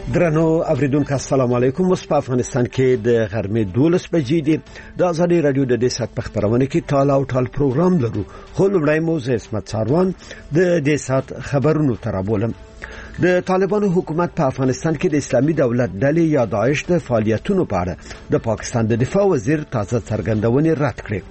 درنو اوریدونکو السلام علیکم. په افغانستان کې د غرمې 12 بجې دي. د ازادي رادیو د دې سات په خبرونه کې ټال او ټال پروګرام لرو. خو لومړی موضوع اسمت ساروان د دې سات خبرونو ترابولم. د طالبانو حکومت په افغانستان کې د اسلامي دولت ډلې یا داعش د فعالیتونو په اړه د پاکستان د دفاع وزیر تازه څرګندونې رد کړې.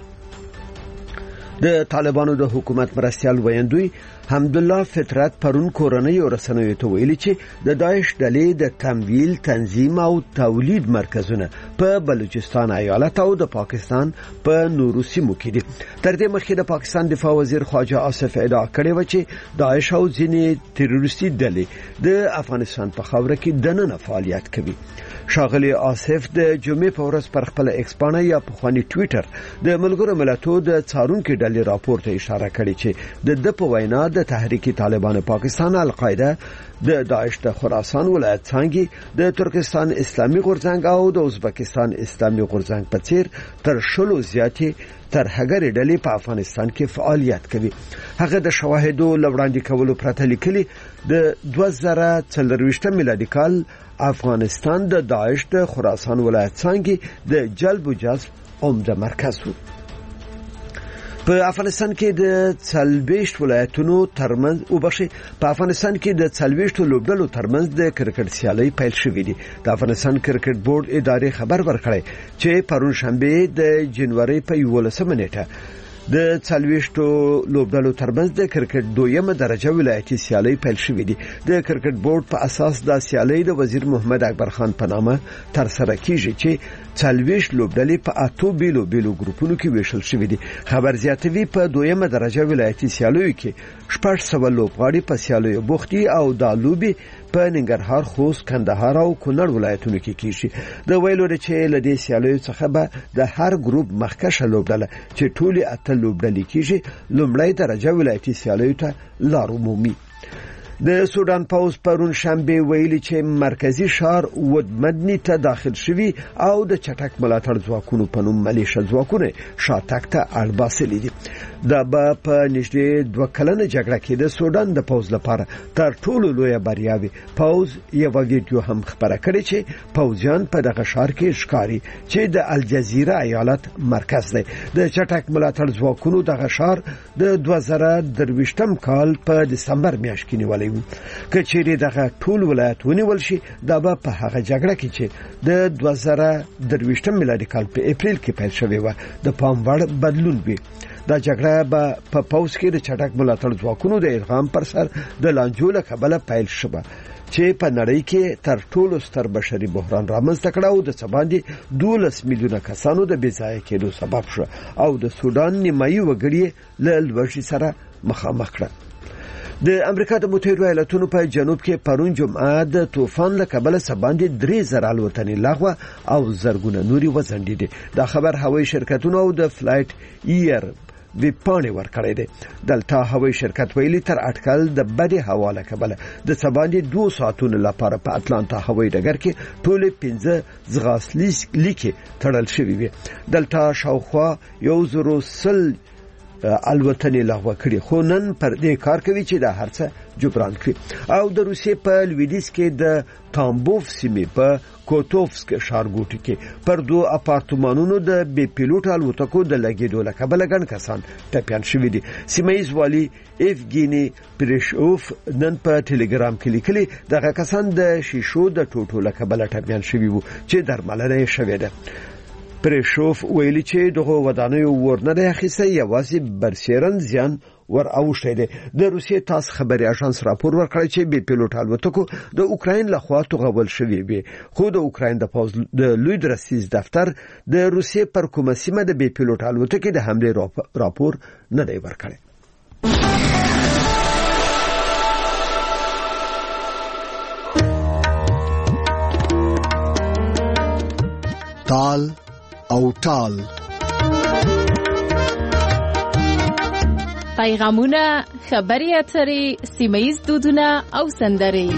د طالبانو د حکومت مرستيال ویندوی حمدالله فطرت پرون کورنۍ او رسنیو ته ویلي چې د داعش ډلې د تمویل، تنظیم او تولید مرکزونه په بلوچستان ایالت او د پاکستان په نورو سیمو کې دي. تر دې مخکې د پاکستان دفاع وزیر خواجه آصف ادعا کړې و چې داعش او ځینې تروریستي ډلې د افغانستان په خاوره کې دننه فعالیت کوي. شاغلی آصف د جمعې په ورځ پر خپل ایکس پاڼه یا په خواني ټوئیټر د ملګرو ملتونو د څارونکو ډلې راپور ته اشاره کړې چې د په وینا د تحریک طالبان پاکستان القاعده د داعش د خراسان ولایت څنګه د ترکستان اسلامي غورځنګ او د ازبکستان اسلامي غورځنګ په څیر تر شلو زیاتې ترهګر ډلې په افغانستان کې فعالیت کوي. هغه د شواهدو لوړاندې کولو پرته لیکلي د 2024 میلادي کال افغانستان د داعش د خراسان ولایت څنګه د جلب و جذب عمده مرکز و. په افغانستان کې د 40 ولایتونو ترمنځ په افغانستان کې د 40 لوبډلو ترمنځ د کرکټ سیالي پیل شوې دي. د افغانستان کرکټ بورډ ادارې خبر ورکړی چې پرون شنبه د جنوري په 11 نیټه د 40 لوبډلو ترمنځ د کرکټ دویمه درجه ولایتي سیالي پیل شوې دي. د کرکټ بورډ په اساس د سیالي د وزیر محمد اکبر خان په نامه تر سره کیږي چې 40 لوبډلې په 8 بیلو ګروپونو کې ویشل شوې دي. خبر زیاتوي په دویمه درجه ولایتي سیالیو کې 600 لوبغاړي په سیالیو بوختي او د لوبي په ننګرهار، خوست، کندهار او کونړ ولایتونو کې کیږي. د ویلو چې لدې سیالیو څخه به د هر ګروپ مخکشه لوبډله چې ټولي 8 لوبډلې کیږي لومړی درجه ولایتي سیالیو ته لار ومومي. د سودان پوز پرون شنبه ویلي چې مرکزی ښار ودمدنی ته داخل شوی او د چټک ملاتړ ځواکونو په نوم ملیشه ځواکونه شاتګ ته اړ باسلي دي. دا په نږدې 2 کلنه جګړه کې د سودان د پوز لپاره تر ټولو لوی بریاوي پوز یو ویډیو هم خبره کړې چې پوزیان په دغه ښار کې ښکاری چې د الجزیره ایالت مرکز دی. د چټک ملاتړ ځواکونو دغه ښار د 2023 کال په دسمبر میاشت کې نیولې کچېری دغه ټول ولایت ونیول شي. دا به په هغه جګړه کې چې د 2023 میلادي کال په اپریل کې پیل شوې و د پام وړ بدلون وي. دا جګړه به په پوز کې د چټک ملاتړ ځواکونو د ادغام پر سر د لانجو له کبله پیل شوه چې په نړۍ کې تر ټولو ستر بشري بحران رامنځته کړ او د څباندې 12 میلیونه کسانو د بېځایه کېدو سبب شو او د سودان نیمایي وګړي له لوږې سره مخامخ کړ. د امریکا د متحده ایالاتونو په جنوب کې پرون جمعه د طوفان له کبله سباندې 3000 الوتنې لغوه او زرګونه نوري وځنډېدې. دا خبر هوایي شرکتونو او د فلایټ ایر ویپانې ورکړې ده. دلته هوایي شرکت ویلي تر اټکل د بدې هوا له کبله د سباندې 2 ساعتونو لپاره په اتلانتا هوایي ډګر کې ټول 15 ځغاستلي لیکې تړل شوې وي. دلته شاوخوا 100 الوتنې لغوه کړي خو نن پر دې کار کوي چې دا هرڅه جبران کړي. او د روسیې په لویدیځ کې د تامبوف سیمې په کوتوفسک ښارګوټي کې پر 2 اپارتمانونو د بې پیلوټ الوتکو د لګېدو له کبله ګڼ کسان ټپیان شوي دي. سیمه‌ییز والي ایفګینی پریشوف نن په ټلګرام کې لیکلي دغه کسان د شیشو د ټوټو له کبله ټپیان شوي وو چې درملنه یې شوې ده. پریشوف ویلي چې دغه ودانیو ورنه اخیسته یوازې برسیرن زیان ور اوښته دي. د روسیې تاس خبري اژانس راپور ورکړی چې بې پیلوټ الوتکو د اوکراین لخوا توغول شوې وي خو د اوکراین د پوز د لوی درسیز دفتر د روسیې پر کومه سیمه د بې پیلوټ الوتکې د حمله راپور نه دی ورکړی. تال او ټال پیغامونه، خبري اترې، سیمه‌ییز دودونه او سندرې.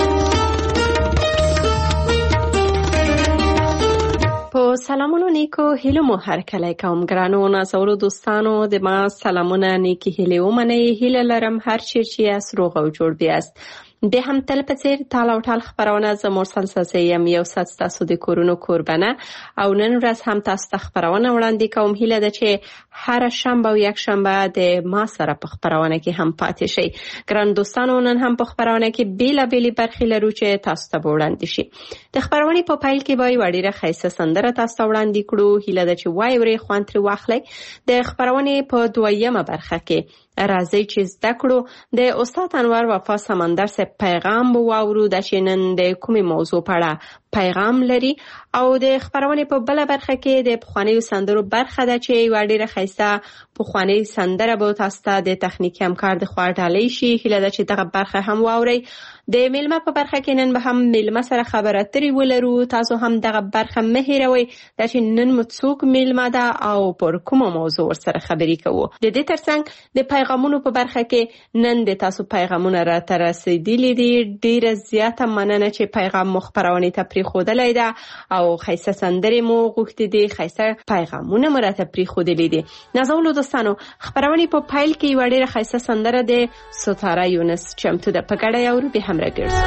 په سلامونو نیکو هیلو مو هر کله کوم ګرانو نازولو دوستانو د ما سلامونه نیکی هیله ومنئ. هیله لرم هر چیرې چې روغ او جوړ بیاست. د هم تل په څیر تال او ټال خبرونه ز مرسل ساسیم یو سات تاسو د کورونو قربانه او نن ورځ هم تاسو ته خبرونه وړاندې کوم. هیله ده چې هر شنبه او یک شنبه د ما سره په خبرونه کې هم پاتې شي. ګران دوستانو نن هم په خبرونه کې بیلابېلې برخې لرو چې تاسو ته وړاندې شي. د خبرونه په پایل کې وای وړيره خیسه سندره تاسو ته وړاندې کړو. هیله ده چې وای ورې خوان تر واخلي. د خبرونه په دویمه برخه کې راځي چې زده کړو د استاد انور وفا سمندر سے پیغام واورو د شینن د کومې موضوع په اړه پیغام لري او د خبرونه په بل برخه کې د پخوانی سندرو برخه ده چې وړيره خیسه پخوانی سندره به تاسو ته د تخنیکی همکار د خوا ډالۍ شي. هیله ده چې دغه برخه هم واوري. د میلمه په برخه کې نن به هم میلمه سره خبره اترې ولرو. تاسو هم دغه برخه مه هیروئ چې نن مو څوک میلمه ده او پر کومه موضوع سره خبرې کوو. د دې ترڅنګ د پیغامونو په برخه کې نن د تاسو پیغامونه راته رسیدلي دي. ډیره زیاته مننه چې پیغام مخبرونه ته پریښودلای ده او خیسه سندرې مو غوښتې دي، خیسه پیغامونه مو راته پریښودلي دي. نازولو دوستانو خبرونه په پایل کې وړيره خیسه سندره د ستاره یونس چمتو ده. په ګډه یو به هم راګرځو.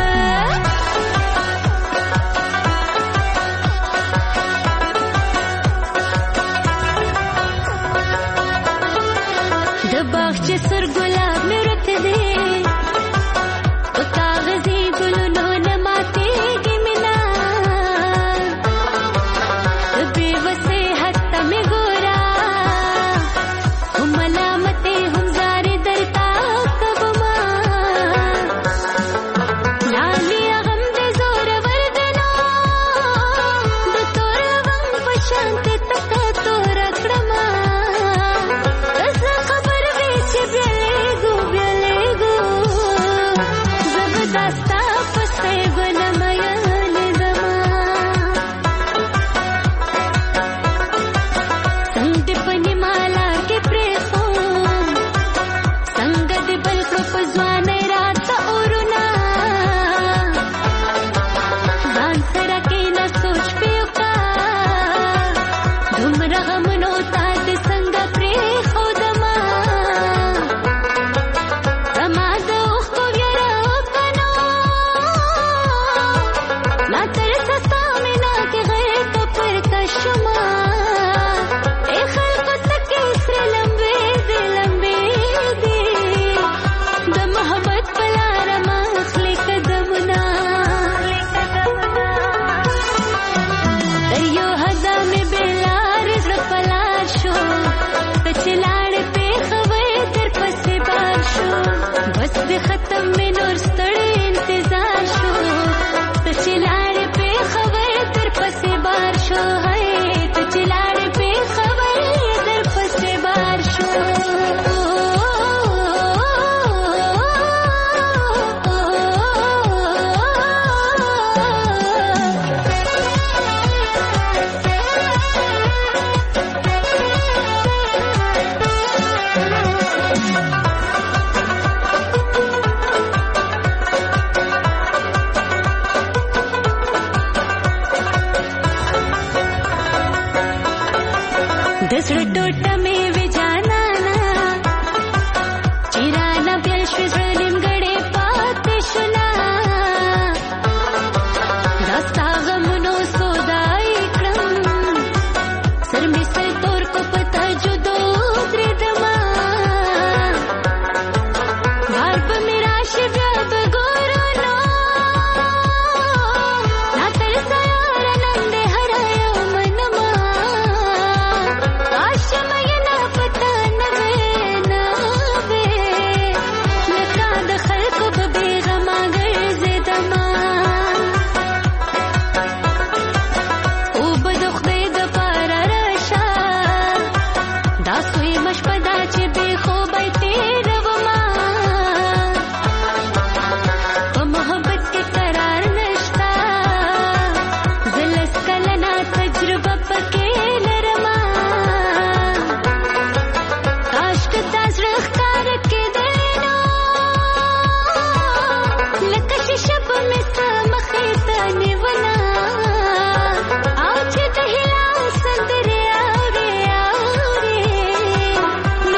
د باغ چې سر ګلاب مې رته دي او کاغذي ګلونو نه ماتېږي مینا د بې وسې حتی مې ګورا هم ملامتې هم زارې درته کومه لالي غم دې زور ورګنو د تور غم په شانت تکه تور کړم داستا پسې ګنم یان زما څنګه پنی مالا کې پرېخو څنګه دې بل کو پزوان رات اورنا ځان سره کې نه سوچ پیو کا دومره غم نو تا دې څنګه پرېخو دما ختم میں نور ستړی انتظار شو ته چې لاړې په خبر تر پسې بار شو هاي ته چې لاړې په خبر تر پسې بار شو दसड़ टोटा में वे जाना ना चिराना बेलश्वी ज़लिम गड़े पाते शुना दास्ता गमनो सोदाई क्रम सर में से तोर को पता जुदो द्रिदमा बार पर मेरा शिव्याब गोरनो ना तरसा यार नंदे हरायो मनमा शमयना पता नवे नवे लका दखल को बेगमा गर्ज़ दमा ओ बदख बेद पार रशा दासुई मशपदा चे बेखोबई तेरवमा व मोहब्बत के करार नश्ता ज़लस कलना तजुर्बा पके नरमा रख्तार के देनो लकश शब में समखीता निवना आज दहिला संदरे आरे आरे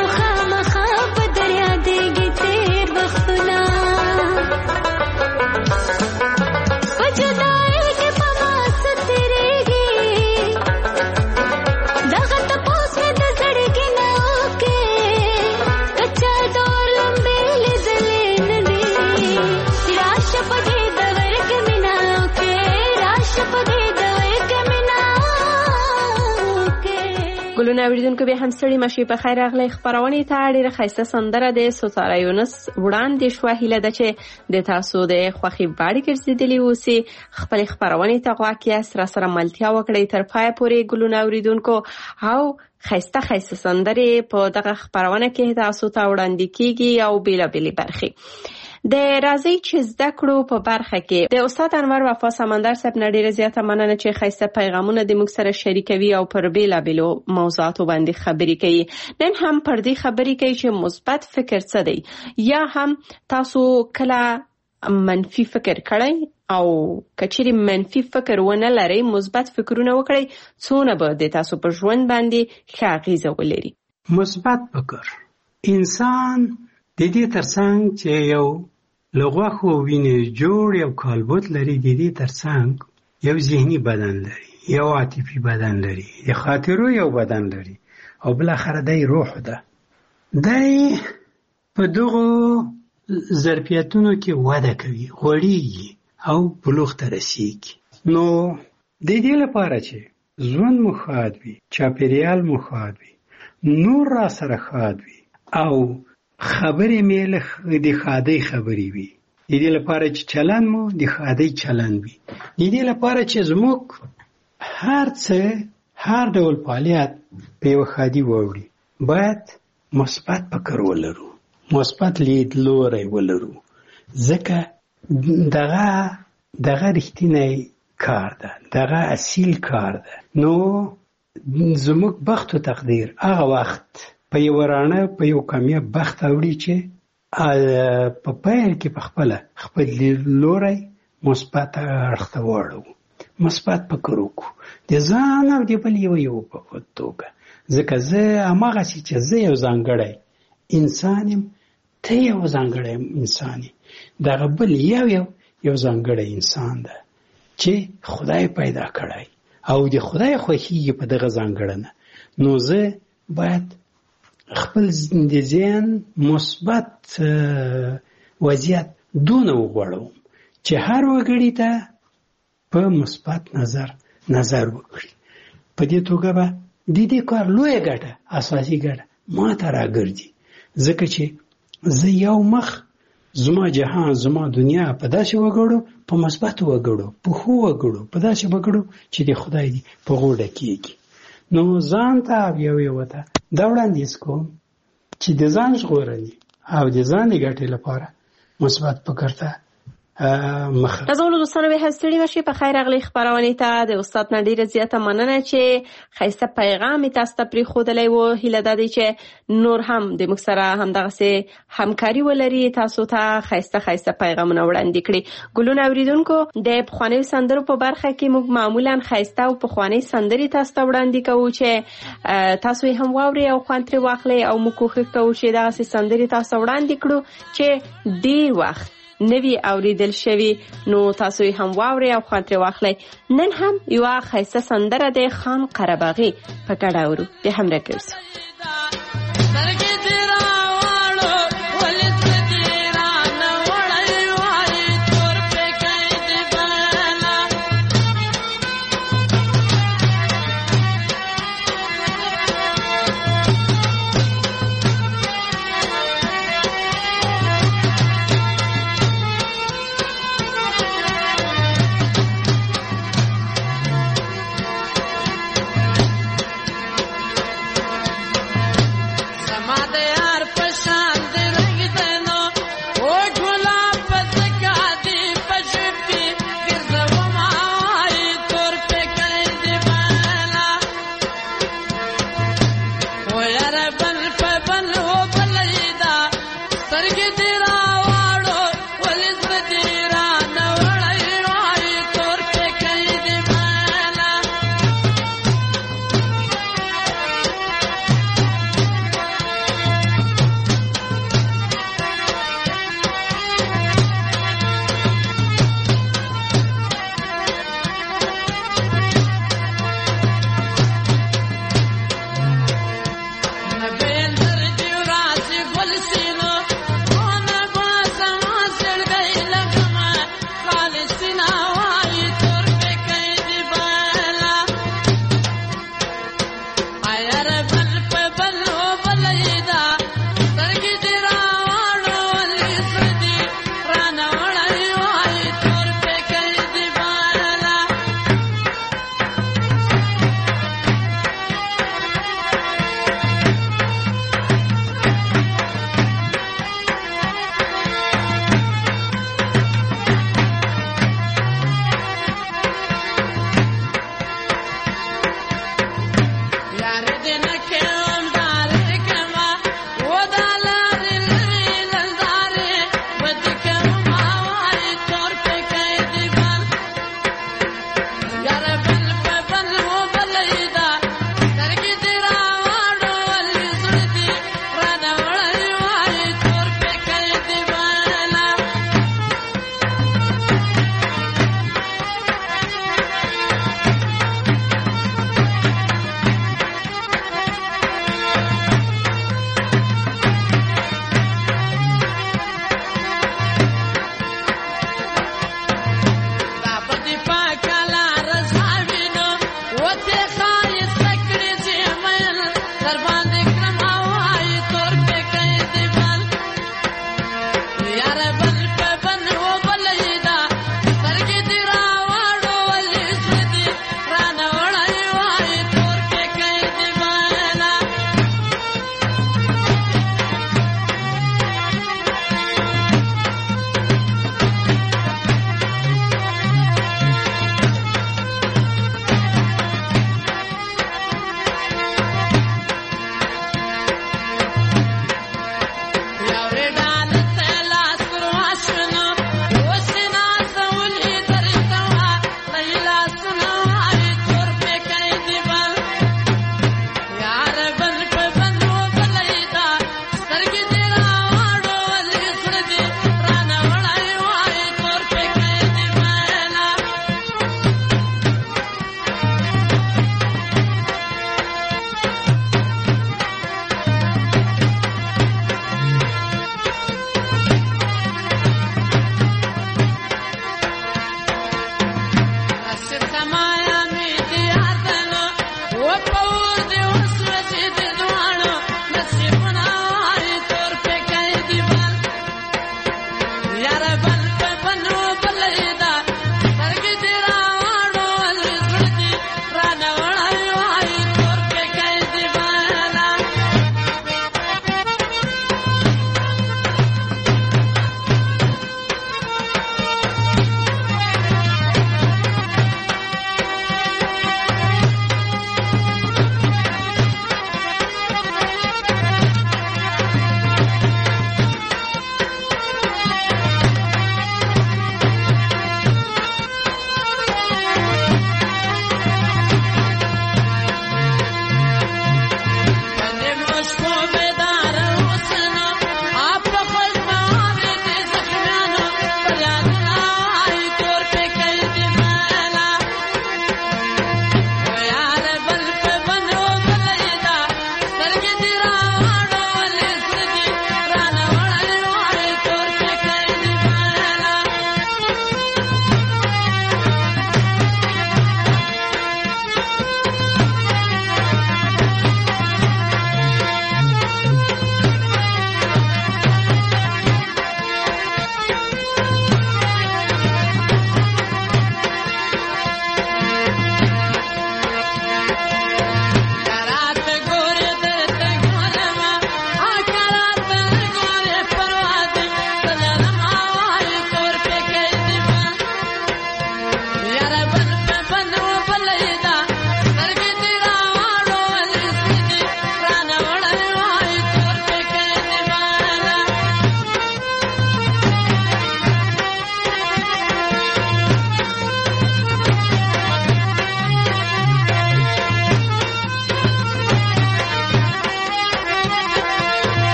ګلونه اوریدونکو به هم ستړي مشي په خیر راغلی خبرونه ته ډیره ښایسته سندره د ستاره یونس وړاندې شوه. هیله ده چې د تاسو د خوښي باړې ګرځېدلې اوسي. خپل خبرونه ته غواړئ سره ملتیا وکړئ تر پای پورې ګلونه اوریدونکو او خایسته سندرې په دغه خبرونه کې تاسو ته وړاندې کیږي او بیلابېلې برخې د راځي چې زده کړو په برخه کې د استاد انور وفا سمندر صاحب نه ډیره زیاته مننه چې خایسته پیغامونه د موږ سره شریکوي او پر بیلابېلو موضوعاتو باندې خبرې کوي. نن هم پر دې خبرې کوي چې مثبت فکر څه دی یا هم تاسو کله منفي فکر کړئ او کچېرې منفي فکر ونه لرئ مثبت فکرونه وکړئ څونه به د تاسو په ژوند باندې ښه اغیزه ولري. مثبت فکر انسان د دې ترڅنګ چې یو لغوخو وینې جوړ یو کالبوت لري د دې ترڅنګ یو ذهني بدن لري یو عاطفي بدن لري د خاطرو یو بدن لري او بل اخر دی روح ده. دی په دغه ظرفیتونو کې وده کوي غوړیږي او بلوغ ته رسیږي. نو د دې لپاره چې ژوند مو ښاد وي چاپیریال مو ښاد وي نور را سره ښاد وي او خبرې مې د ښادۍ خبرې وي د دې لپاره چې چلن مو د ښادۍ چلن وي د دې لپاره چې زموږ هر څه هر ډول فعالیت په یو ښادي واوړي باید مثبت فکر ولرو مثبت لیدلوری ولرو ځکه دغه رښتینی کار ده دغه اصیل کار ده. نو زموږ بخت او تقدیر هغه وخت په یو رانه په یو کامیاب بخت اوړي چې په پیل کې په خپل لیدلوری مثبت اړخ ته واړو مثبت فکر وکړو د ځان او د بل یو په توګه ځکه زه هماغسې چې زه یو ځانګړی انسان یم ته یو ځانګړی انسان یې دغه بل یو ځانګړی انسان ده چې خدای پیدا کړی او د خدای خوښیږي په دغه ځانګړنه. نو زه باید خپل د ذهن مثبت وضعیت دونه وغوړوم چې هر وګړي ته په مثبت نظر وکړي. په دې توګه به د دې کار لویه ګټه اساسي ګټه ما ته راګرځي ځکه چې زه یو مخ زما جهان زما دنیا په داسې وګړو په مثبت وګړو په ښو وګړو په داسې وګړو چې د خدای دی په غوډه کېږي. نو ځان ته یو ته دا وړاندیز کوم چې د ځان ژغورنې او د ځان د ګټې لپاره مثبت فکر ته مخه. تاسو دوستانو به هستړي مشي په خیر اغلی خبرونه ته د استاد نډیر زیاته مننه چې خیسته پیغام تاسو ته پری خودلای وو. هیله ده چې نور هم د موږ سره همدغه سه همکاري ولري تاسو ته خیسته پیغامونه وړاندې کړي. ګلونه اوریدونکو د پخوانی سندرو په برخه کې موږ معمولا خیسته او پخوانی سندري تاسو ته وړاندې کوو چې تاسو هم واوري او خوانتري واخلي او موږ کوښښ کوو چې دا سه سندري تاسو وړاندې کړو چې ډیر وخت نوی اوریدل شوی. نو تاسو هم واوري او خاطر واخلئ. نن هم یو خیسته سندره د خان قرباغي په ګډه اورو د همرا کوس. Mate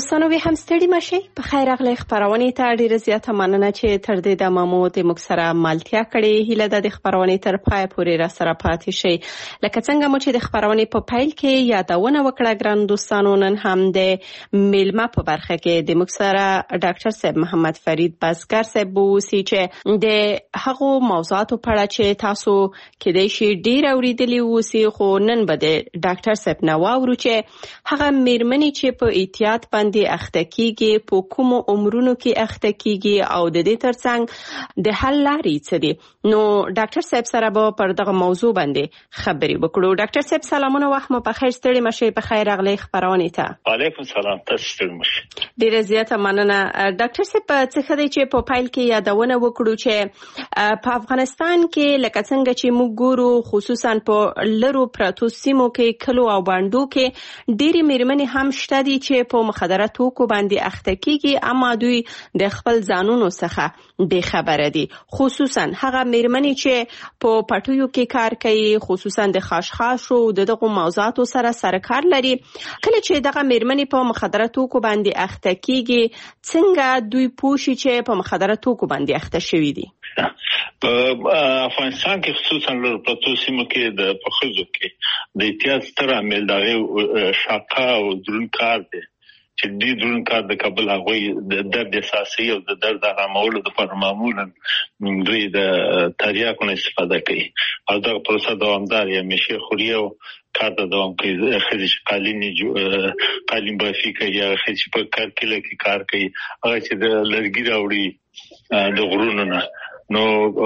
دوستانو به هم ستړي مشي په خیر اغلی خبرونه ته ډیره زیاته مننه چې تر دې د محمود مکسره ملتیا کړي هله د خبرونه تر پای پورې را سره پاتې شي لکه څنګه مو چې د خبرونه په پایل کې یادونه وکړه ګران دوستانو نن هم د میلمه په برخه کې د مکسره ډاکټر صاحب محمد فرید بزګر صاحب وسی چې د هغو موضوعاتو په اړه چې تاسو کې د شي ډیر اوریدلی وسی خو نن به د ډاکټر صاحب نو اورو چې هغه میرمنې چې په احتیاط باندې اخته کیږي په کوم عمرونو کې اخته کیږي او د دې ترڅنګ د حل لارې څه دي نو ډاکټر صاحب سره به پر دغه موضوع باندې خبرې وکړو ډاکټر صاحب سلامونه وخت مو په خیر ستړي مشي په خیر اغلی خبرونه ته علیکم سلام تاسو ستړي مشي ډیره زیاته مننه ډاکټر صاحب څه خدای چې په فایل کې یادونه وکړو چې په افغانستان کې لکه څنګه چې موږ ګورو خصوصا په لرو پراتو سیمو کې کلو او باندو کې ډېری میرمنې هم شته دي چې په مخدره توکو باندې اخته کیږي اما دوی د خپل ځانونو څخه بے خبره دي خصوصا هغه میرمنې چې په پټیو کې کار کوي خصوصا د خاشخاشو دغه موضوعاتو سره سرکار لري کله چې دغه میرمنې په مخدره توکو باندې اخته کیږي څنګه دوی پوښي چې په مخدره توکو باندې اخته شوي دي په افغانستان کې خصوصا لور پروتو سیمو کې د پخوزو کې د احتیاط ستر عامل دغه شاقه او درون کار دی چې د درون کار د کابل هغه د درد اساسي او د درد آرامولو لپاره معمولا دوی د تریاکو نه استفاده کوي او دا پروسه دوامدار یا مشه خوري او کار د دوام کوي خځې قالین بافي کوي یا خځې په کار کې کار کوي هغه چې د لرګي راوړي د غرونو نه نو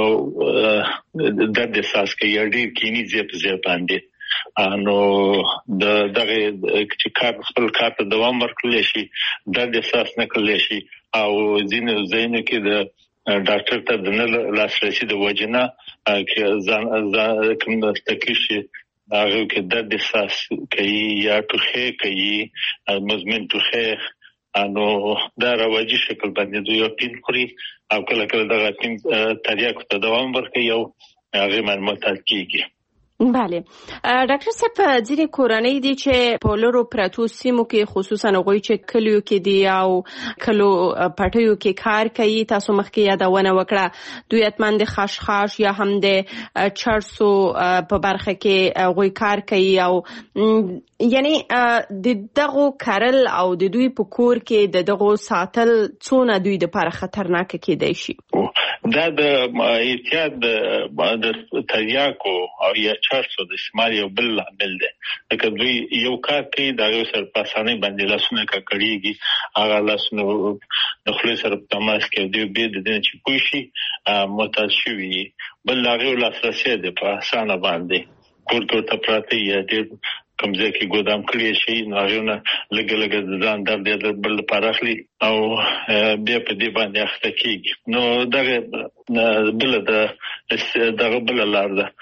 درد احساس کوي ډېر کینی زیات باندې نو دغه چې کار خپل کار ته دوام ورکړل شي درد احساس نه کړل شي او ځینې کې د ډاکټر ته د نه لاسرسي د وجنه کې ځان کوم تکلیف هغه کې درد احساس کوي یا ټوخه کوي مزمن ټوخه نو دا راوځي شکل باندې دوی پین خوري او کله کله دغه پین تریاکو ته دوام ورکوي او هغه معلومات کیږي بله ډاکټر صاحب ځینې کورنۍ دي چې په لرو پراتو سیمو کې خصوصا هغوی چې کلیو کې دي او کلو پټیو کې کار کوي تاسو مخکې یادونه وکړه دوی اتمن د خاشخاش یا هم د چرسو په برخه کې هغوی کار کوي او یعنی د دغه کارل او د دوی په کور کې د دغه ساتل څونه دوی د لپاره خطرناک کېدای شي دا د احتیاط د تریاکو او یا چرسو د استعمال یو بل عامل دی لکه دوی یو کار کوي دا یو سر پاسانه باندې لاسونه کړيږي هغه لاسونه د خپل سره تماس کوي دوی به د دې چې پوښي متاسفي بل هغه لاسرسي دی په اسانه باندې کور ته پراته یا د کمزې کې ګودام کړی شي ناغونه لګ ځان درد بل پراخلي او بیا په دې باندې اخته کیږي نو دغه بل دغه بل لار ده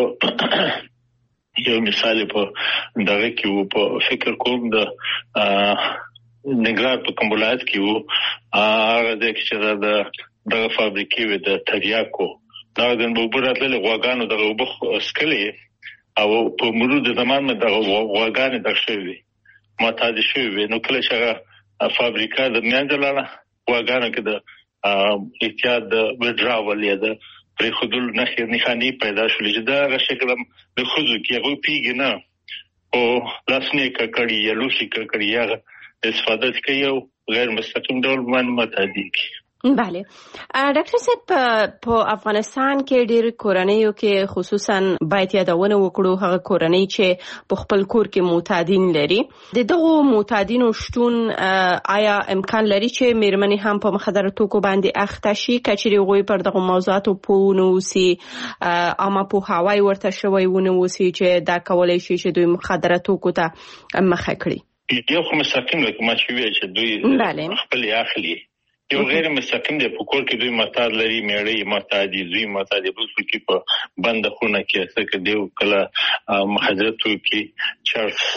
یو مثال په دغه کې په فکر کوم د نګران په کومولات کې هغه د چې د فابریکې و د تریاکو دا د مباراتله غواګانو د وبخ اسکلي او په مرور د زمان د غواګانې د شوی معتاد شوی نو کله چې فابریکا د میانځلاله غواګانو کې د احتیاط د وډراول یا د پر خودل نخانی پیدا شول چې دا شکل د خوځو کې هغه پیګ نه او لاسنه کړي یا لوشي کړي یا استفاده کوي او غیر مستقیم ډول معلومات دي بله ډاکټر صاحب په افغانستان کې ډېر کورنۍ کې خصوصا باید یادونه وکړو هغه کورنۍ چې په خپل کور کې معتادین لري دغه معتادینو شتون آیا امکان لري چې میرمنې هم په مخدره توکو باندې اخته شي کچري غوي پر دغه موضوعاتو پونوسي اما په هواي ورته شوی ونوسي چې دا کولای شي چې دوی مخدره توکو ته مخه کړي یو خو مستقیم لکه ما چې دوی خپل اخلي یو غیر مستقیم دی په کور کې دوی معتاد لري میړې معتاد دي معتاد دي په کې په بند خونه کې څه کې دی کله مخدره توکي چرس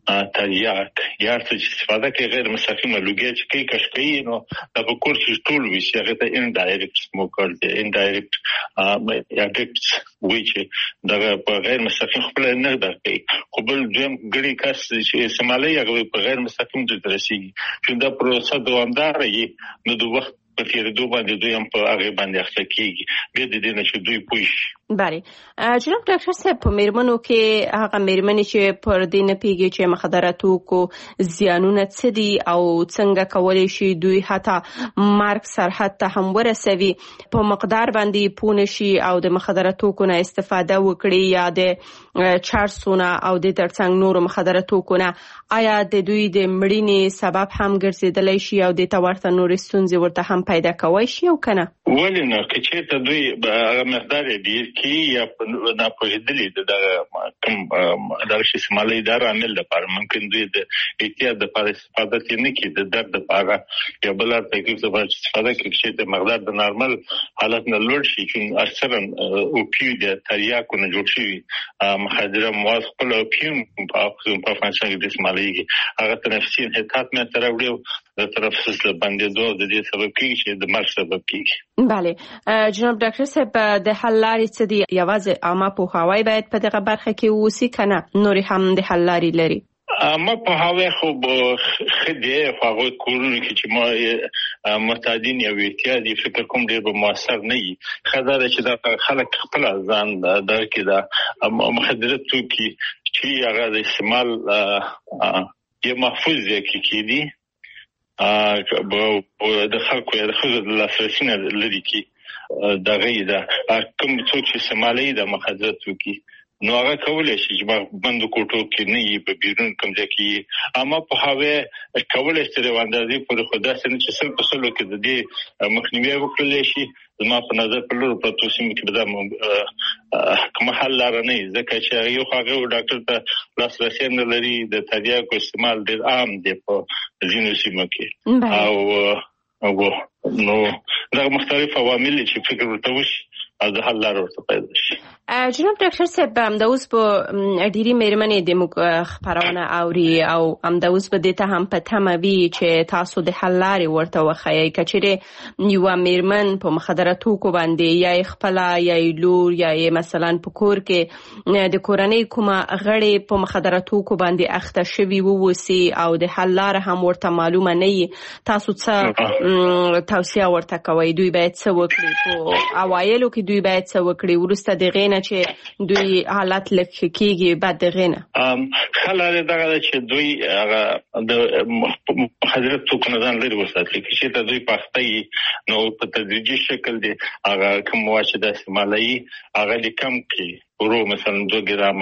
تریاک یا څه استفاده کوي غیر مستقیمه لوګي چې کوي کشکي نو د کور چې ټول وي چې هغه ته انډایرکټ سموکر دی انډایرکټ اډکټس چې دا غیر مستقیم خپل نه درکې خو بل دویم ګړي کس چې استعمالي هغه په غیر مستقیم ډول رسیږي چې دا پروسه دوامدار وي نو د وخت په تیریدو باندې دوی هم په هغه باندې اخته کیږي به د دې نشو دوی پوښ بله جناب ډاکټر صاحب په میرمنو کې هغه میرمنې چې پر دې نه پیږي چې مخدراتو کو زیانونه څه دي او څنګه کولای شي دوی حتی مرګ سرحد ته هم ورسوي په مقدار باندې پونه شي او د مخدراتو کو نه استفاده وکړي یا د چارسونه او د ترڅنګ نور مخدراتو کو نه آیا د دوی د مړینې سبب هم ګرځیدلی شي او د تورته نور ستونزې ورته هم پیدا کوي شي او کنه ولې نه چې ته دوی هغه مقدار دې کی یا نه پوهېدلې د کوم درشي سمالي اداره عمل لپاره ممکن دوی د احتیاط لپاره استفاده نه کوي د درد لپاره یا بل تکلیف لپاره استفاده کوي چې د مقدار د نارمل حالت نه لوړ شي چې اکثرا او پیو د تریاکو نه جوړ شي مخدره مواد خپل پیو په فانکشن کې د سمالي هغه تنفسي انحطاط مې تر وړو د تنفس باندې دوه د دې سبب کیږي چې د مرګ سبب کیږي بله جناب ډاکټر صاحب د حل لارې څه دي یوازې عامه پوهاوی باید په دغه برخه کې ووسی کنه نور هم د حل لارې لري ما په هغه خو خدای هغه کورونه کې چې ما متعدین یا احتیاطي فکر کوم ډیر به موثر نه وي خدای چې دا خلک خپل ځان درکې دا مخدرات توکي چې هغه د استعمال یو محفوظ ځکه کې دي د خلکو د خزر لاسرسي نه لري کې دا غیدا کوم څوک چې استعمالي د مخدرات توکي نو هغه کولای شي چې بندو کوټو کې نه یي په بیرون کوم ځای کې اما په هغه کولای شي د اندازې پر خدا سره چې څل په څلو کې د دې مخنیوي وکړل شي زما په نظر په لور په توسیم کې دا کوم حل لار نه ځکه چې یو هغه ډاکټر ته لاسرسي نه لري د تریاکو استعمال ډیر عام دی په ځینو سیمو کې او نو دا مختلف عوامل چې فکر ورته وشي او د حل لار ورته پیدا شي جناب ډاکټر صاحب د اوس په ډيري مېرمنې د خبرونه اوري او د اوس په دې ته هم په تموي چې تاسو د حل لارې ورته وخایي کچېره یو مېرمن په مخدراتو کو باندې یا خپل یا لور یا مثلا په کور کې د کورنۍ کومه غړي په مخدراتو کو باندې اخته شوی ووسی او د حل لار هم ورته معلومه نه تاسو څه توصيه ورته کوي دوی باید څه وکړي په اوایلو کې دوی باید څه وکړي ورسته د غینه چې دوی حالت لکه کېږي بعد د غینه خلاره دغه چې دوی هغه د مخدرات توکو نه ځان لري وساتل چې ته دوی پخته نو په تدریجي شکل دی هغه کوم واشه د استعمالي هغه کم کې ورو مثلا 2 ګرام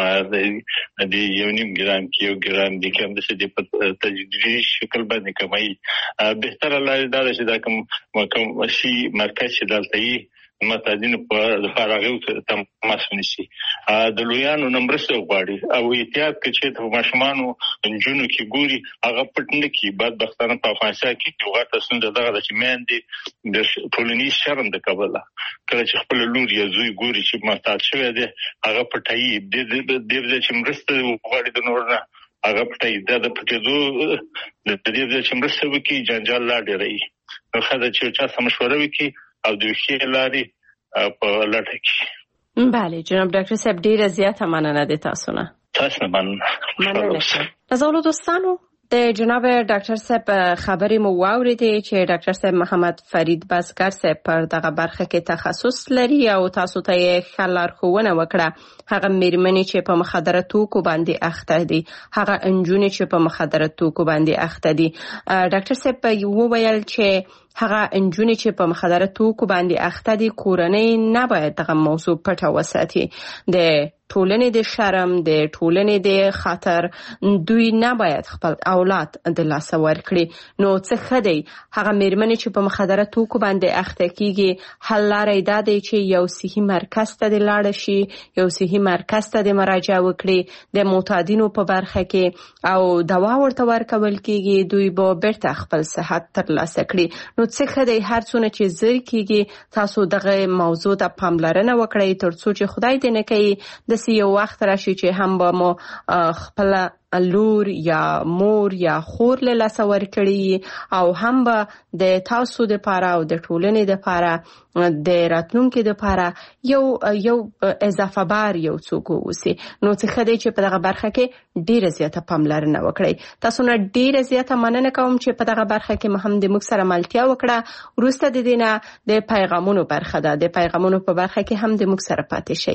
د 1.5 ګرام کې 1 ګرام د کوم د څه په تدریجي شکل باندې کمای بهتر لاره دا چې دا کوم شي مرکز چې دلته متعدین په فارغه تماس ونیسي د لویانو نمبرسه غواړي او احتیاط کې چې په ماشومانو جنونو کې ګوري هغه پټنه کې بعد بختانه په افغانستان کې یو غټه سند دغه چې مېندې د ټولنیز شرم د کابل کله چې خپل لور یا زوی ګوري چې محتاج شوی دی هغه پټایي د چې مرسته غواړي د نور نه هغه پټایي د پټېدو د دې چې مرسته وکي جنجال لا ډېري نو خدای چې چا سم مشوره وکي او د ویښې لارې په لټه کې بله جناب ډاکټر صاحب ډیره زیاته مننه د تاسو نه تاسو مننه نازولو دوستانو د جناب ډاکټر صاحب خبرې مو واوریدې چې ډاکټر صاحب محمد فرید بزګر صاحب پر دغه برخه کې تخصص لري او تاسو ته یې ښه لارښوونه وکړه هغه مېرمنې چې په مخدراتو کو باندې اخته دي هغه انجونې چې په مخدراتو کو باندې اخته دي ډاکټر صاحب یو ویل چې هغه انجونې چې په مخدراتو کو باندې اخته دي کورنۍ نه باید دغه موضوع پټه وساتي د ټولنې د شرم د ټولنې د خطر دوی نه باید خپل اولاد د لاس ورکړي نو څه خدای هغه مېرمنې چې په مخدراتو کو باندې اخته کیږي حل لارې دا دی چې یو صحي مرکز ته د لاړ شي یو صحي مرکز ته د مراجعه وکړي د معتادینو په برخه کې او دوا ورته ورکول کیږي دوی به بیرته خپل صحت ترلاسه کړي نو څه خدای هر څونه چې زر کیږي تاسو دغه موضوع ته پاملرنه وکړئ ترڅو چې خدای دې نه کوي د یو وخت راشي چې هم به مو خپل لور یا مور یا خور له لاسه ورکړي او هم به د تاسو د لپاره او د ټولنې د لپاره د راتلونکي د لپاره یو اضافه بار یو څوک اوسي. نو څه خدای چې په دغه برخه کې ډیره زیاته پاملرنه وکړي. تاسو نه ډیره زیاته مننه کوم چې په دغه برخه کې مهم د موږ سره ملتیا وکړه. وروسته د دینه د پیغامونو برخه ده. د پیغامونو په برخه کې هم د موږ سره پاتې شئ.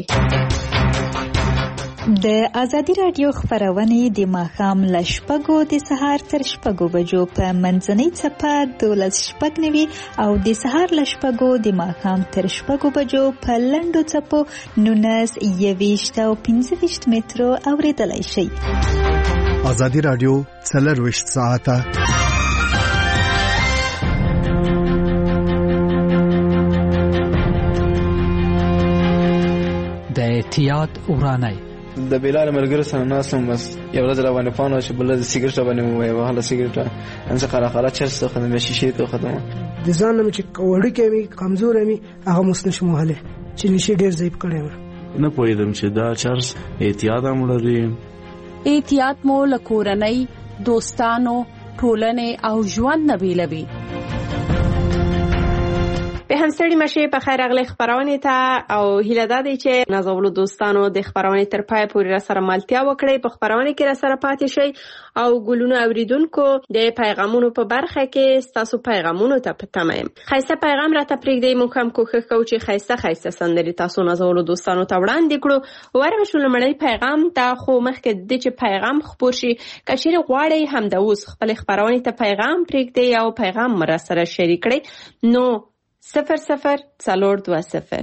د ازادي رادیو خبرونه د ماښام له 6 د سهار تر 6 بجو په منځنۍ چپه 12:09 او د سهار له 6 د ماښام تر 6 بجو په لنډو چپو 19 21 او 25 مترو اوریدلای شئ. ازادي رادیو 24 ساعته د احتیاط ورانای د بلال ملګری سره ناسم بس یو ورځ را باندې فون شو بل د سیګریټ باندې مو وهله سیګریټ ان څه خاله چرس ته خدمت شي ته خدمت د ځان نه چې وړي کوي کمزور مې هغه مسنش مهله چې نشي ډیر ضعیف کړم نه پوهیدم چې دا چرس احتیاط هم لري. احتیاط مو لکورنۍ دوستانو ټولنې او ژوند نه بیلوي. به هم ستړي مشه په خیر اغلی خبرونه ته او هیله ده چې نازولو دوستانو د خبرونه تر پای پورې را سره ملتیا وکړي. په خبرونه کې را سره پاتې شي او ګلونه اوریدونکو د پیغامونو په برخه کې تاسو پیغامونو ته پتمایم. خیسته پیغام را ته پرېږدئ. موږ هم کوښښ کوو چې خیسته سندري تاسو نازولو دوستانو ته وړاندې کړو. ورغه شو لمړی پیغام ته خو مخکې د چې پیغام خبر شي کچېرې غواړئ هم د اوس خپل خبرونه ته پیغام پرېږدئ او پیغام را سره شریک کړئ. نو 0042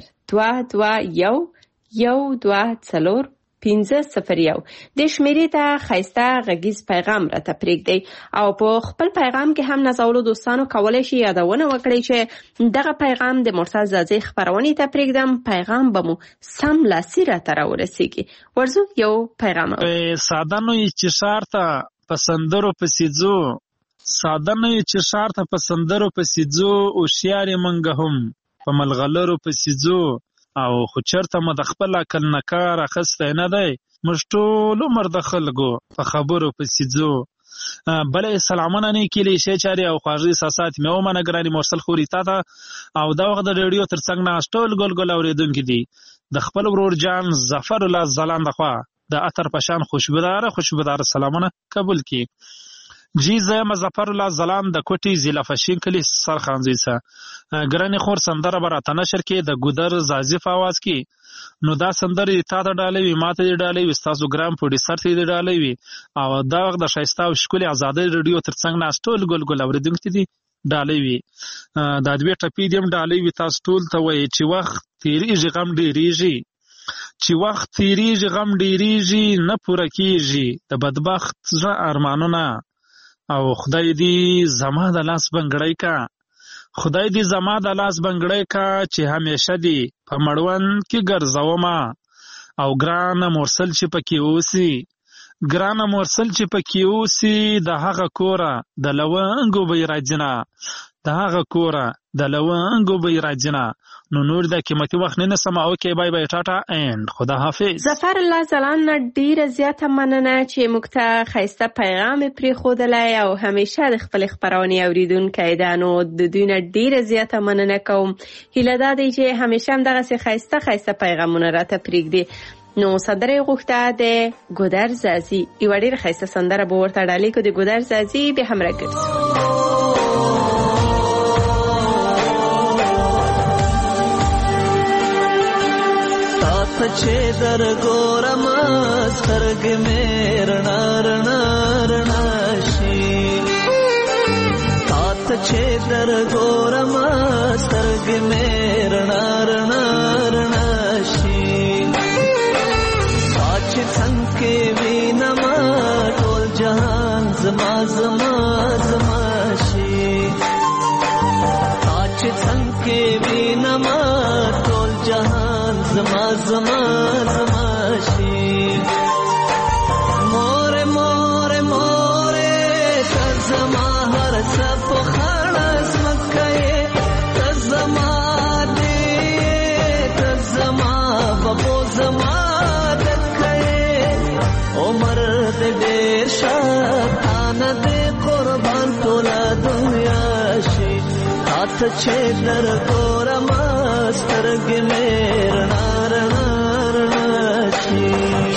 221 501 د شمیرې ته خیسته غږیز پیغام را ته پرېږدئ او په خپل پیغام کې هم نازولو دوستانو کولی شي یادونه وکړي چې دغه پیغام د مرتضی زازي خبرونې ته پرېږدم. پیغام به مو سم لاسي را ته راورسیږي. ورځو یو پیغام ساده نو چې ښار ته په سندرو پسې ځو ساده نه چې ښار ته په سندرو پسې ځو هوښیارې منګه هم په ملغلرو پسې ځو او خو چېرته مو د خپل عقل نه کار اخیستی نه دی موږ ټول عمر د خلکو په خبرو پسې ځو. بله سلامونه نیکې لیشې چارې او خواږه احساسات مې ومنه ګرانې مرسل خوري تا ته او دا وخت د ریډیو تر څنګ ناست ټول ګل ګل اورېدونکي دي. د خپل ورور جان ظفر الله ځلانده خوا د عطر په شان خوشبوداره سلامونه قبول کړي. جی زه مظفر الله زلان د کوټي ضلع فشین کلی سرخانزی سه ګرانی خور سندره براته نشر کې د ګودر زازف आवाज کې نو دا سندره تا ته ډالې وي ماته دې ډالې وي تاسو ګرام پروډوسر ته دې ډالې وي او دا وخت د شایسته او شکل آزادۍ ریډیو ترڅنګ ناستول ګل ګل اوریدونکو دي ډالې وي دا دوی ټپی دیم ډالې وي تاسو ټول ته وایي چې وخت تیریږي غم ډیریږي چې وخت تیریږي غم ډیریږي نه پوره کیږي د بدبخت زړه ارمانونه او خدای دې زما د لاس بنګړی کا چې همیشه دی په مړوند کې ګرځومه او ګرانه مرسل چې پکې اوسي د هغه کوره د لونګو به راځنه نو نور د قیمتي وخت نه سم او کې بای بای ټاټا اند خدا حافظ. ظفر الله زلان ډیره زیاته مننه چې موږ ته خیسته پیغام پرې خودلای او همیشه د خپل خبرونه اوریدونکو دانو د دوی نه ډیره زیاته مننه کوم. هیله ده چې همیشه هم دغه خیسته پیغامونه راته پرېږدي. نو صدره غوښته د ګودر زازي یو ډیره خیسته سندره به ورته ډالې کو د ګودر زازي به هم راګرځي. چې در ګورم سترګې مې رڼا شي تا چې در ګورم سترګې مې رڼا شي چې څنګه وینم ټول جهان زما شي چې څنګه وینم ټول جهان زما شي. مور تزما هر څه په خړس مکه تزما دې تزما بابو زما دکه عمر دې ډېر شاتان دې قربان ټول دنیا شي تاسو چې در ګورم سترګې مې رڼا رڼا رڼا شي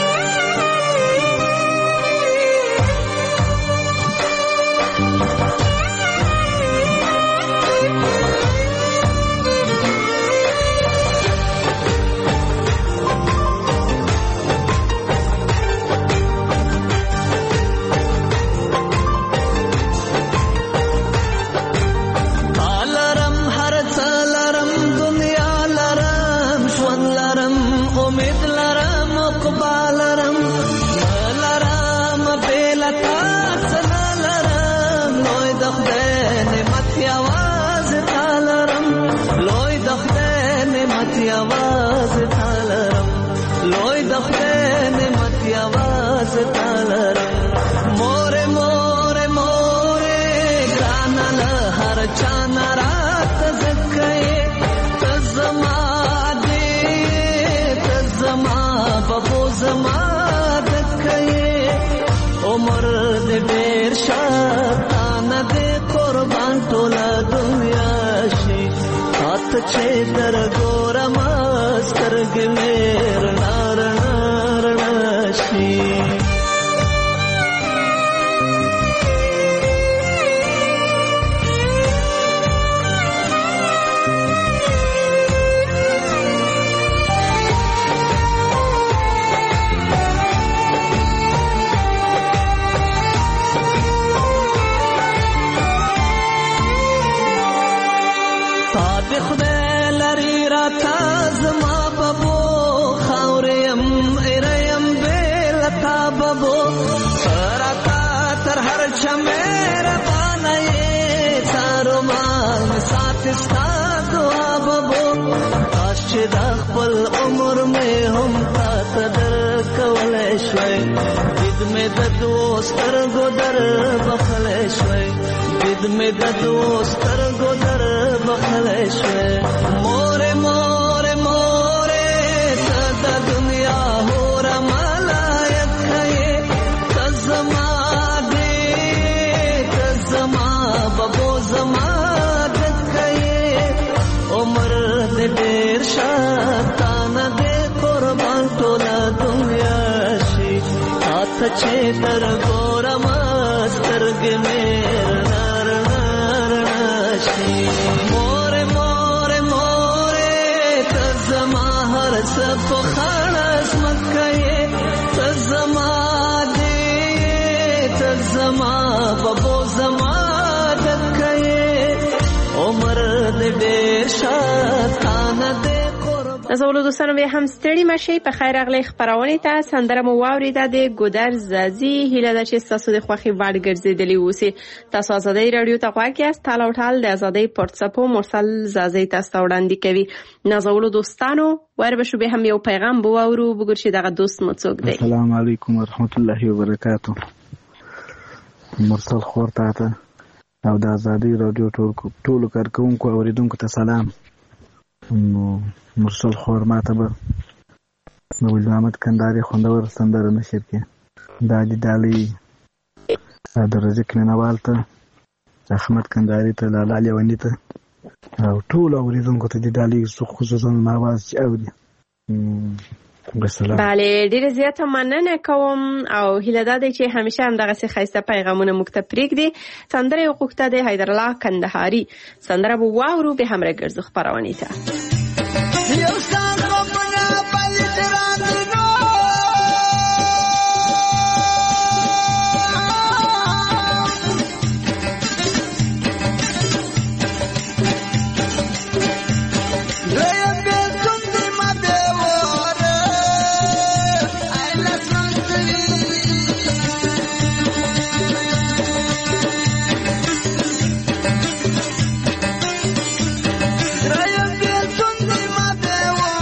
چې در ګورم سترګې مې رڼا رڼا رڼا شي د دوستر ګودر بخلې شوي دد مې د دوستر ګودر بخلې شوي مورې مورې مورې ته د دنیا هور ملایت کړې تزما دې تزما بابو زما د کړې عمر دې ډېر شاتان دې قربان ټول دنیا چې در ګورم سترګې مې رڼا رڼا رڼا شي مورې مورې مورې ته زما هر څه په خړس مکه یې ته زما دې ته زما بابو زما دکه یې عمر دې ډېر شاتانه دې نازولو دوستانو بیا هم ستړي مشي په خیر اغلی خبرونه ته سندره مو واوریده د ګودر زازي هیله ده چې تاسو د خوخي وړ ګرځیدلی اوسئ تاسو آزادۍ رادیو ته غواړئ چې تاسو ټال د آزادۍ پورتسپو مرسل زازي تاسو وړاندې کوي نازولو دوستانو ور به شو به هم یو پیغام بو اورو وګور چې دغه دوست مو څوک دی السلام علیکم ورحمت الله وبرکاتہ مرسل خور ته او د آزادۍ رادیو ټول کارکونکو اوریدونکو ته سلام نو مرسل خور ماته به د ولی محمد کندهاري خوندور سندره نشر کړي دا د ډالۍ د رزق مینوال ته احمد کندهاري ته لاله لیوني ته او ټول اوریدونکو ته د ډالۍ خصوصا ماواز چې اوري بله ډیره زیاته مننه کوم او هیله ده چې همیشه هم دغه څه ښایسته پیغامونه موږ ته پرېږدي سندره یې غوښته د حیدرالله کندهاري سندره به واورو به هم راګرځو خپرونې ته Raya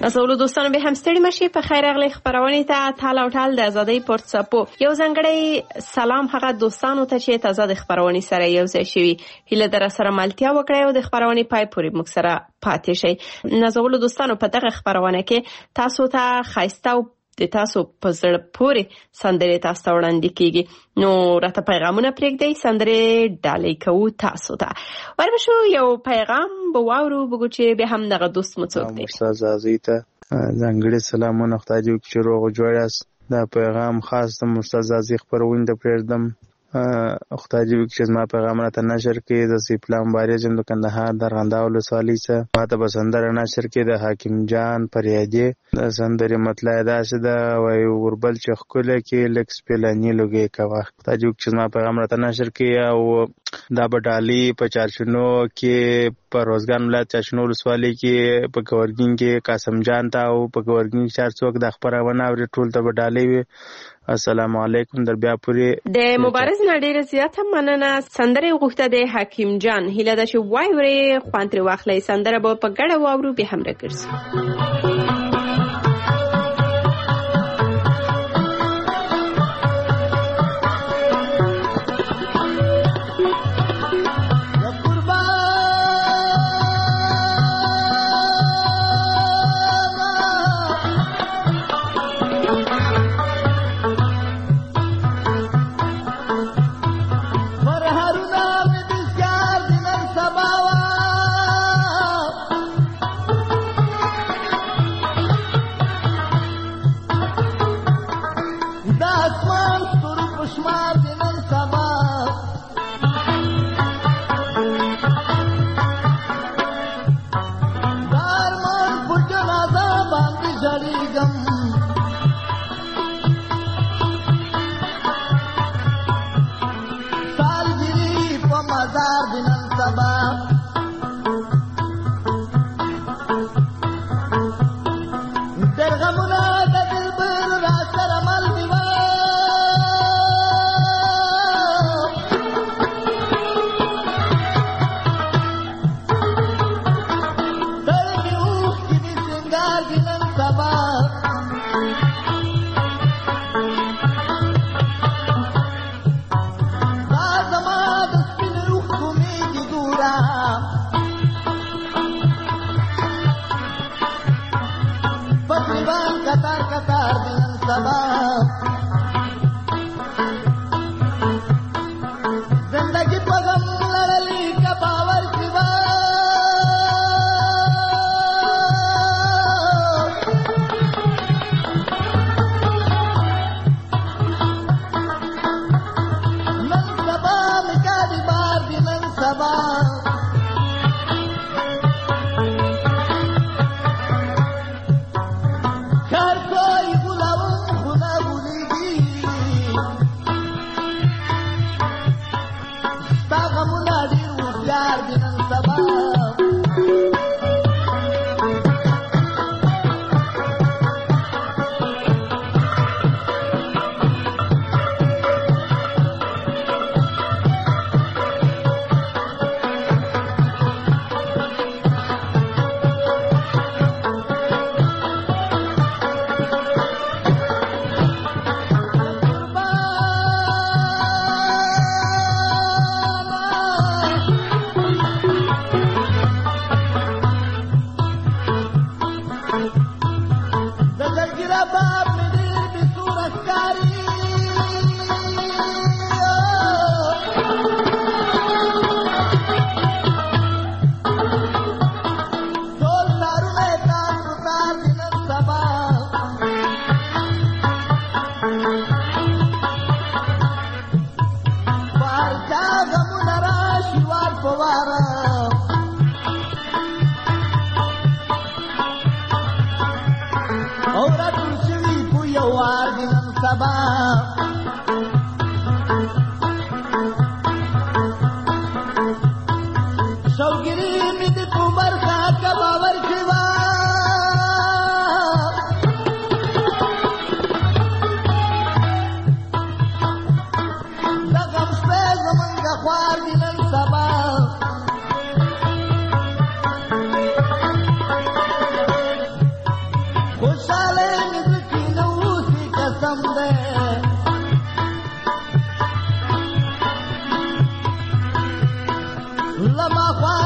نازولو دوستانو به هم ستړي مشي په خیر اغلی خبرونه ته تال او ټال د ازادۍ پورتسپو یو ځانګړی سلام هغه دوستانو ته چې تازه د خبرونه سره یو ځای شوي هله در سره ملتیا وکړئ او د خبرونه پای پورې موږ سره پاتې شئ. نازولو دوستانو په دغه خبرونه کې تاسو ته خایسته او د تاسو په زړه پورې سندرې تاسو ته وړاندې کیږي. نو راته پیغامونه پرېږدئ سندرې ډالۍ کوو تاسو ته. وربشو یو پیغام به واورو بګو چې به هم دغه دوست مو څوک دی. استاد عزیز ته ځانګړي سلامونه خدای دې وکړي چې روغ جوړ یاست. دا پیغام خاص د استاد عزیز خبرونه ته پرېږدم. خدای دې وکړي چې زما پیغام راته نشر کړي. د سیپلا مبارز د کندهار د ارغنداو ولسوالۍ څخه ماته به سندره نشر کړي د حاکم جان فریادي. د سندرې مطلع داسې ده وایي وربل چې ښکلی کې لږ سپېلني لوګی کوه. خدای دې وکړي چې زما پیغام راته نشر کړي. او دا به ډالۍ په چارشنو کې په روزګان ولایت چارشنو ولسوالۍ کې په ګورګین کې قاسم جان ته او په ګورګین کې چار څوک د خبرونه اوري ټول ته به ډالۍ وي. السلام علیکم در بیا پورې د مبارز نه ډیره زیاته مننه. سندره غوښته د حکیم جان هیله ده چې وای ورې خوانتري واخلې سندره به په ګډه واورو به هم راګرځي.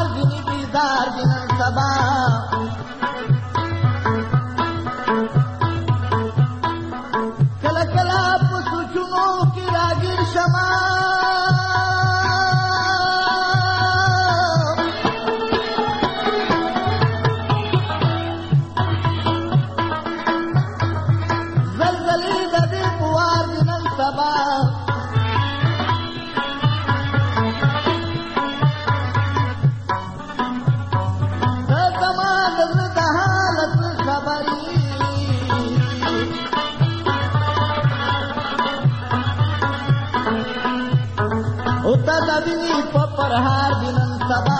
پوار دینی بیدار دینن سبا کلا کلا پسو چونو کی راگیر شما زلزلی ددی پوار دینن سبا دبینی پپر هار دینن سبا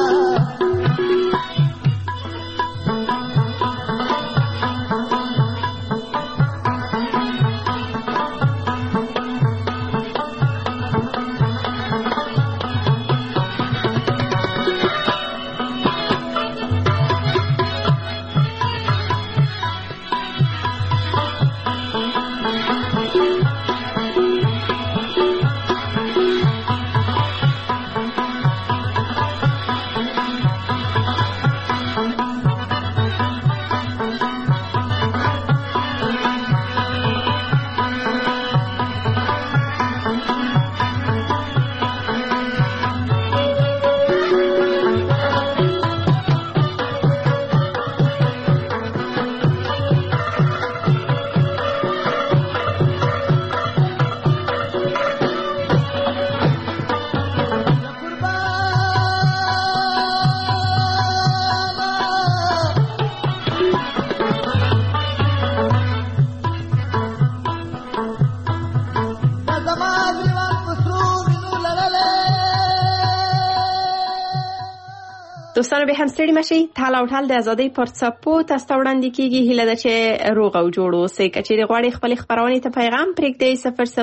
دوستانو به هم ستړي مشي. تال او ټال د ازادۍ پر څپو تاسو ته وړاندې کیږي. هیله ده چې روغ او جوړ اوسئ. که چیرې غواړئ خپلې خپرونې ته پیغام پرېږدئ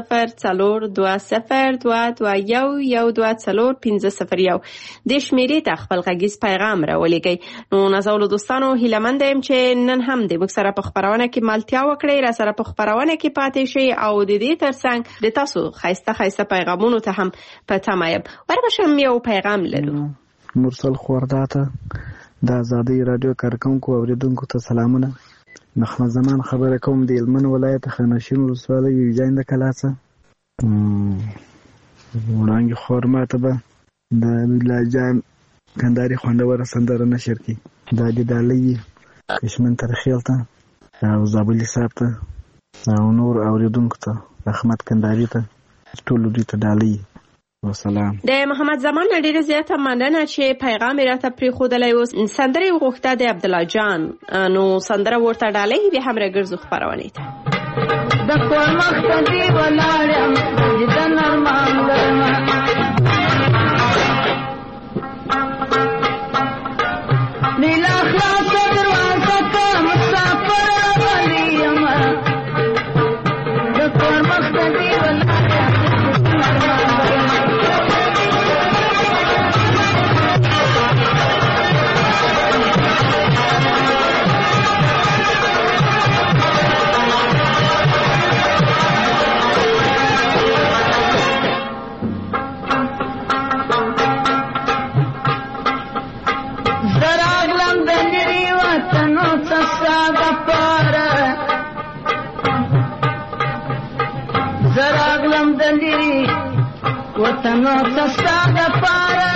00202221101501 د شمیرې ته خپل غږیز پیغام راولېږئ. نو نازولو دوستانو هیلهمند یم چې نن هم د موږ سره په خپرونه کې ملتیا وکړئ، را سره په خپرونه کې پاتې شئ او د دې ترڅنګ د تاسو ښایسته پیغامونو ته هم په تمه یم. وربشم یو پیغام لرو. مرسل خورداته د ازادۍ رادیو کارکونکو اوریدونکو ته سلامونه. محمد زمان خبره کوم د هلمند ولایت خانشین ولسوالۍ یوجاین د کلاڅه. وړاندې خور ماته به د بلا جان کنداري خوندوره سندره نشر کړي. دا د ډالۍ کشمن ترخیل ته او زابلي صاحب ته او نور اوریدونکو ته احمد کنداري ته ټول دوی ته ډالۍ وسلام. د محمد زمان ډیره زیاته مننه چې پیغام راته پرېښودلی و. سندره یې غوښته د عبدالله جان، نو سندره ورته ډالۍ به هم راګرځو خپرونې ته. د کور مخ ته دې ولاړ یم د نرمان لرمه نیلا خلاصه دروازه که مسافر راغلی یم د کور مخ ته دې ولاړ یم وطنو تستا د پاره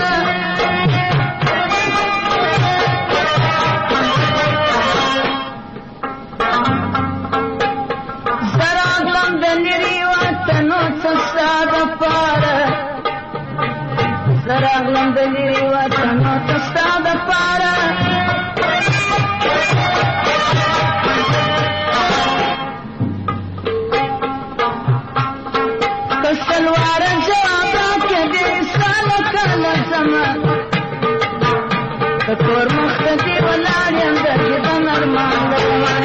زراغلم د لري وطنو تستا د پاره زراغلم د لري وطنو تستا د پاره کسلوار کور مخ ته دې ولاړ یم د نرمان لرمه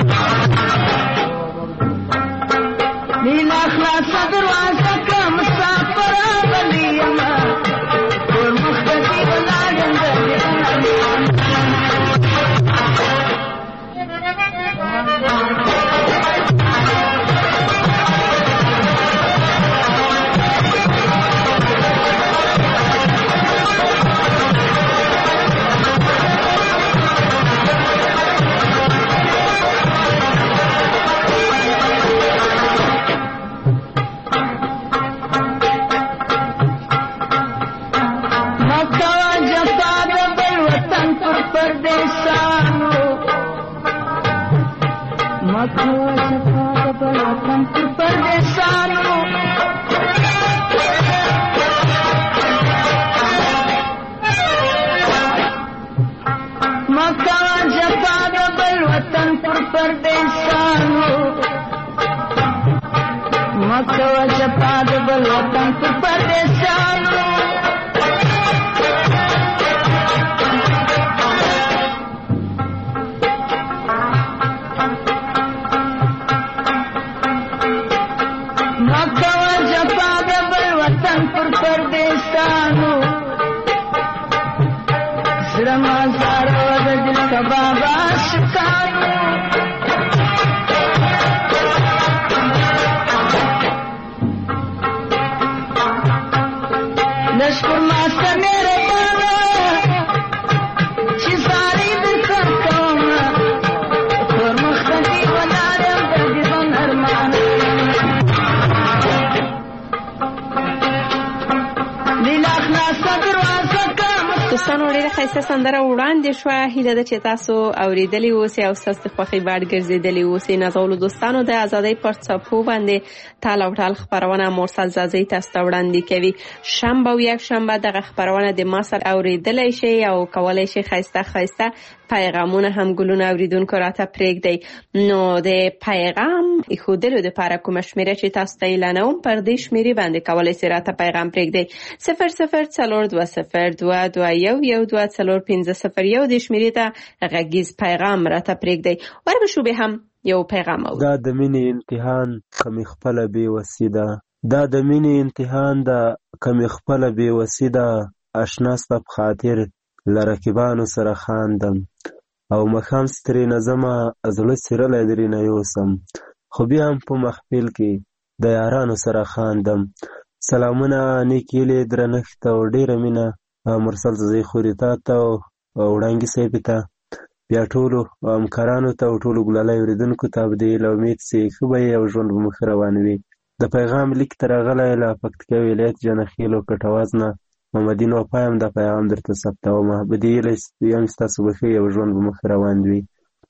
نیلا خلاصه دروازه که مسافر راغلی یم کور مخ ته دې ولاړ یم د نرمان پردیسانو مکو شفا بل وطن پردیسانو مکو شفا بل وطن پردیسانو مکو شفا بل وطن پردیسانو پردیسانو سرما سارو د دل کباب شکانو لشکر ماسته میرے بالا چې ساری د کوم پر مخدي ولارم د ژوند ارمان دوستانو ډیره ښایسته سندره وړاندې شوه. هیله ده چې تاسو اوریدلې اوسئ او ستاسو د خوښې باډ ګرځېدلې اوسئ. نازولو دوستانو د ازادۍ پر څپو باندې تال او ټال خپرونه مرسل زازۍ تاسو ته وړاندې کوي. شنبه او یکشنبه دغه خپرونه د ما سره اوریدلی شئ او کولی شئ ښایسته پیغامونه هم ګلونه اوریدونکو راته پرېږدئ. نو د پیغام ایښودلو دپاره کومه شمېره چې تاسو ته اعلانوم پر دې شمېرې باندې کولی شئ راته پیغام پرېږدئ. 004202212501 د شمېرې ته غږیز پیغام راته پرېږدئ. ورګشو به هم یو پیغام او دا د مینې امتحان کمی خپله بېوسي ده، دا د مینې امتحان ده کمی خپله بېوسي ده. اشنا ستا په خاطر له رقیبانو سره خاندم او مخام سترې نظمه زړه څیرلی درېنه یوسم، خو بیا هم په محفل کې د یارانو سره خاندم. سلامونه، نیک هیلې، درنښت او ډېره مینه مرسل زازۍ خوري تا ته او وړانګې صاحبې ته، بیا ټولو همکارانو ته او ټولو ګلالی اورېدونکو ته به د هیله امید چې ښه به یې او ژوند به مو ښه روان وي. د پیغام لیک ته راغلی له پکتیکا ولایت جنخیل او کټواز نه محمدین وفا یم. دا پیغام درته ثبتومه. به دې هیله یم ستاسو به ښه یې او ژوند به مو ښه روان وي.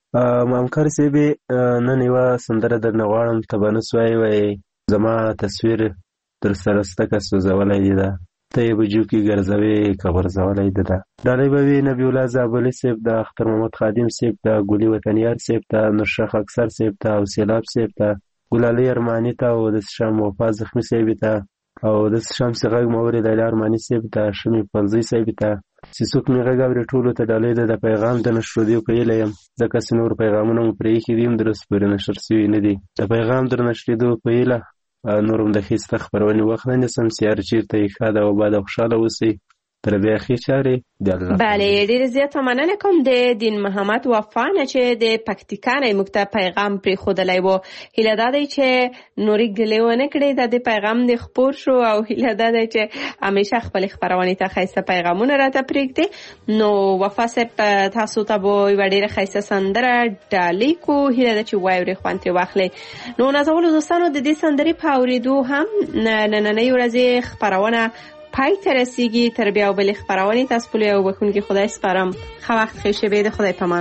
همکار صاحبې نن یوه سندره درنه غواړم، ته به نه سوای وایې زما تصویر در سره ستکه سوځولی دی ده، ته یې بجو کې ګرځوې که غورځولی دی ده. ډالۍ به وي نبي الله زابلي صاحب ته، اختر محمد خادم صاحب ته، ګلي وطنیار صاحب ته، نورشاه خاکسار صاحب ته او سیلاب صاحب ته، ګلالۍ ارماني ته او د شام وفا زخمي صاحبې ته او د شمس غږ مورې لیلا ارماني صاحب ته، شمې فلزۍ صاحبې ته، چې څوک مې غږ اوري ټولو ته ډالۍ ده. د پیغام د نشرېدو په هیله یم، ځکه چې نور پیغامونه مو پرې ایښي دي هم درست پورې نشر شوي نه دي. د پیغام در نشرېدو په هیله نور هم د ښایسته خپرونې وخت نه نیسم، چې هر چېرته یې ښاد او آباد او خوشحاله اوسئ. تر بیا ښې چارې د الله. بله، ډېره زیاته مننه کوم د دین محمد وفا نه چې د پکتیکا نه موږ ته پیغام پرېښودلی و. هیله دا دی چې نورې ګیلې ونه کړې، دا د پیغام د خپور شو او هیله دا دی چې همیشه خپلې خپرونې ته ښایسته پیغامونه راته پرېږدي. نو وفا صاحب تاسو ته به یوه ډېره ښایسته سندره ډالۍ کو، هیله ده چې واورې خوند ترې واخلئ. نو نازولو دوستانو د دې سندرې په اورېدو هم نننۍ ورځې خپرونه پای ته رسیږي. تر بیا بلې خپرونې تاسو په لوی او بښونکي خدای سپارم. ښه وخت، ښې شېبې، د خدای پامان.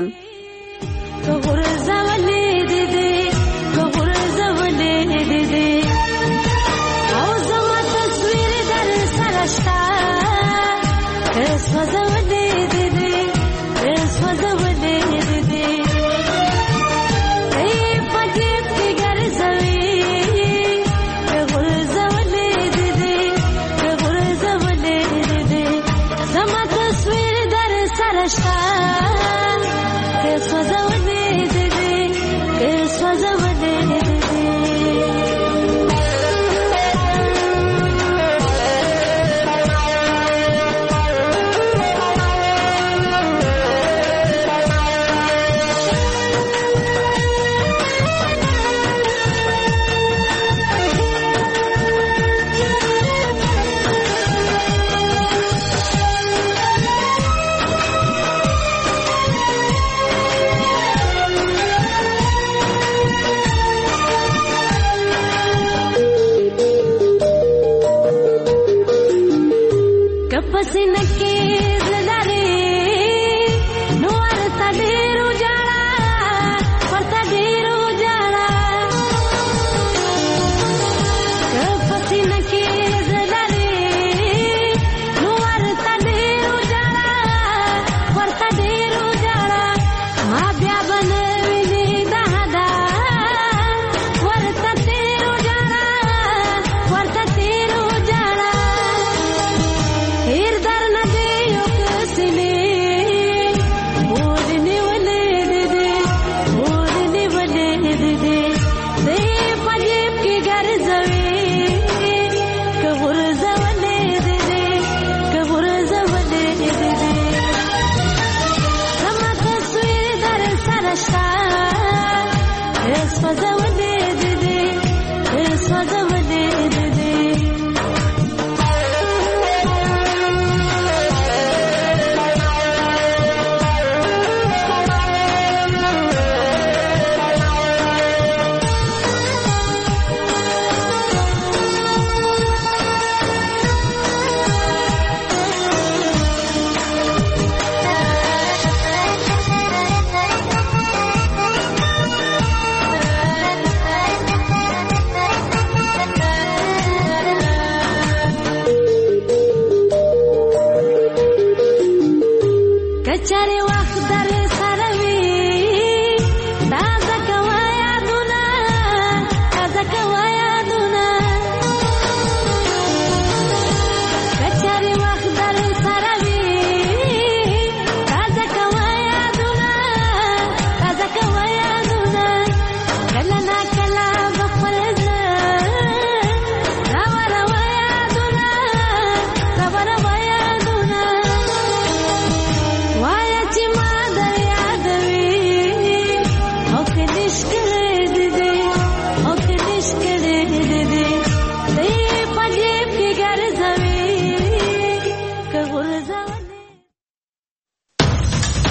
کچاره وخت در